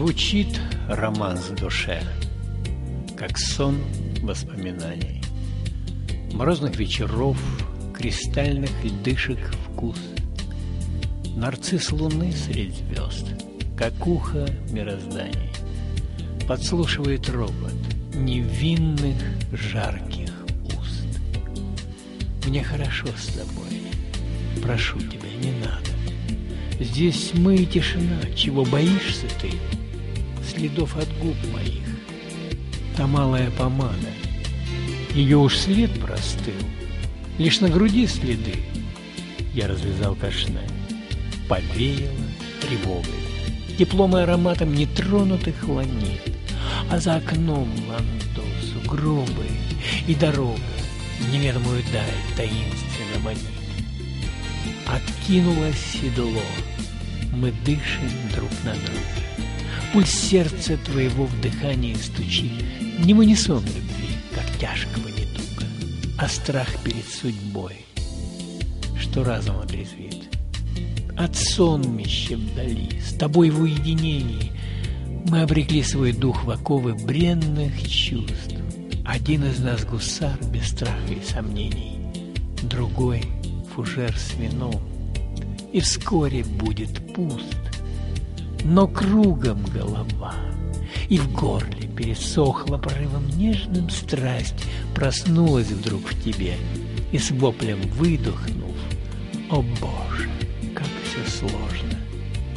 Звучит романс в душе, как сон воспоминаний, морозных вечеров, кристальных льдышек вкус, нарцисс луны средь звезд, как ухо мирозданий, подслушивает ропот невинных жарких уст. Мне хорошо с тобой, прошу тебя, не надо. Здесь тьмы и тишина, чего боишься ты? Следов от губ моих. Та малая помада, ее уж след простыл, лишь на груди следы. Я развязал кашне, повеяло тревогой, теплом и ароматом нетронутых ланит, а за окном ландосу грубый и дорога в неведомую даль таинственно манит. Откинулось седло, мы дышим друг на друга. Пульс сердца твоего в дыхании стучит не в унисон любви, как тяжкого недуга, а страх перед судьбой, что разум отрезвит. От сонмища вдали, с тобой в уединении, мы обрекли свой дух в оковы бренных чувств. Один из нас гусар без страха и сомнений, другой — фужер с вином, и вскоре будет пуст. Но кругом голова, и в горле пересохла порывом нежным страсть, проснулась вдруг в тебе, и с воплем выдохнув: «О Боже, как все сложно!»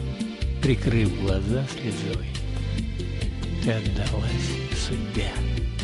Прикрыв глаза слезой, ты отдалась судьбе.